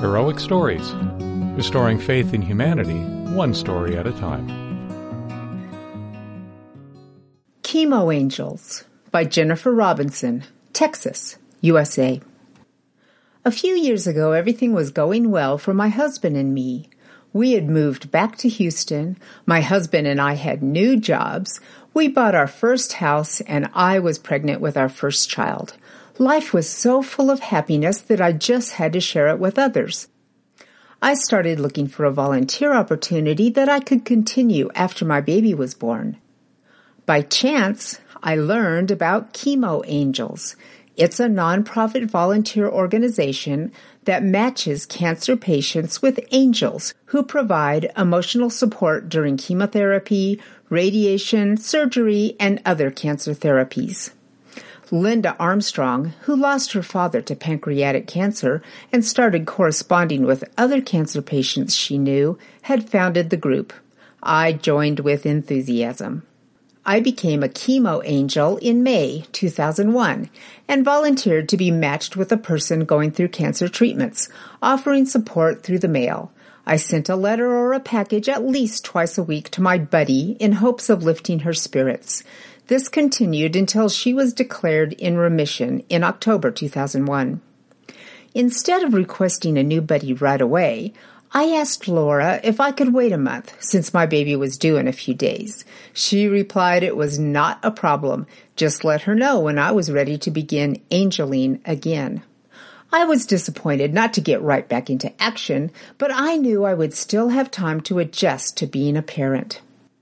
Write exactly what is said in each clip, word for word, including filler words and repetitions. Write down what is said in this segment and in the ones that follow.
Heroic Stories, restoring faith in humanity, one story at a time. Chemo Angels by Jennifer Robinson, Texas, U S A. A few years ago, everything was going well for my husband and me. We had moved back to Houston. My husband and I had new jobs. We bought our first house, and I was pregnant with our first child. Life was so full of happiness that I just had to share it with others. I started looking for a volunteer opportunity that I could continue after my baby was born. By chance, I learned about Chemo Angels. It's a nonprofit volunteer organization that matches cancer patients with angels who provide emotional support during chemotherapy, radiation, surgery, and other cancer therapies. Linda Armstrong, who lost her father to pancreatic cancer and started corresponding with other cancer patients she knew, had founded the group. I joined with enthusiasm. I became a chemo angel in May two thousand one and volunteered to be matched with a person going through cancer treatments, offering support through the mail. I sent a letter or a package at least twice a week to my buddy in hopes of lifting her spirits. This continued until she was declared in remission in October two thousand one. Instead of requesting a new buddy right away, I asked Laura if I could wait a month since my baby was due in a few days. She replied it was not a problem. Just let her know when I was ready to begin angeling again. I was disappointed not to get right back into action, but I knew I would still have time to adjust to being a parent.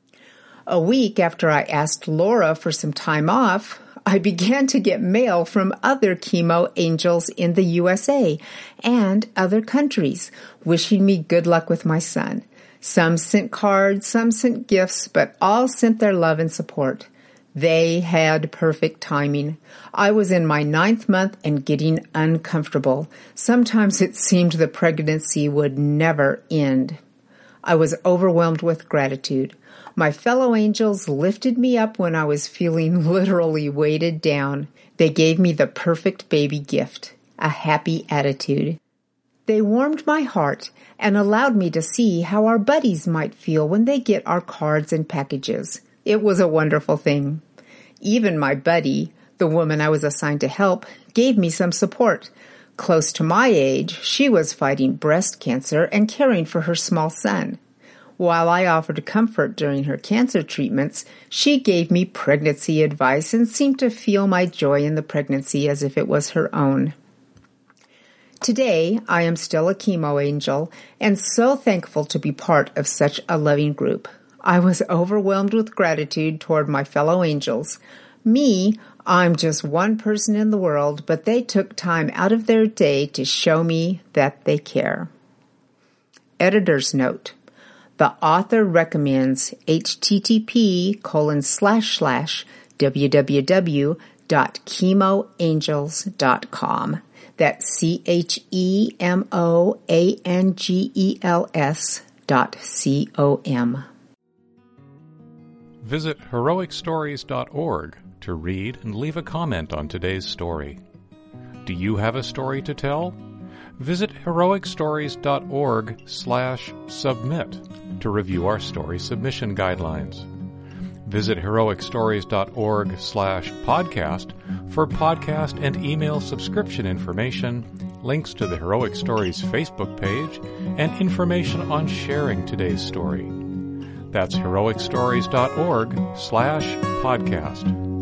A week after I asked Laura for some time off, I began to get mail from other chemo angels in the U S A and other countries, wishing me good luck with my son. Some sent cards, some sent gifts, but all sent their love and support. They had perfect timing. I was in my ninth month and getting uncomfortable. Sometimes it seemed the pregnancy would never end. I was overwhelmed with gratitude. My fellow angels lifted me up when I was feeling literally weighted down. They gave me the perfect baby gift, a happy attitude. They warmed my heart and allowed me to see how our buddies might feel when they get our cards and packages. It was a wonderful thing. Even my buddy, the woman I was assigned to help, gave me some support. Close to my age, she was fighting breast cancer and caring for her small son. While I offered comfort during her cancer treatments, she gave me pregnancy advice and seemed to feel my joy in the pregnancy as if it was her own. Today, I am still a chemo angel and so thankful to be part of such a loving group. I was overwhelmed with gratitude toward my fellow angels. Me, I'm just one person in the world, but they took time out of their day to show me that they care. Editor's note. The author recommends http colon slash slash www dot chemo angels dot com. That's C H E M O A N G E L S dot C O M. Visit heroic stories dot org to read and leave a comment on today's story. Do you have a story to tell? Visit heroic stories dot org slash submit to review our story submission guidelines. Visit heroic stories dot org slash podcast for podcast and email subscription information, links to the Heroic Stories Facebook page, and information on sharing today's story. That's heroic stories dot org slash podcast.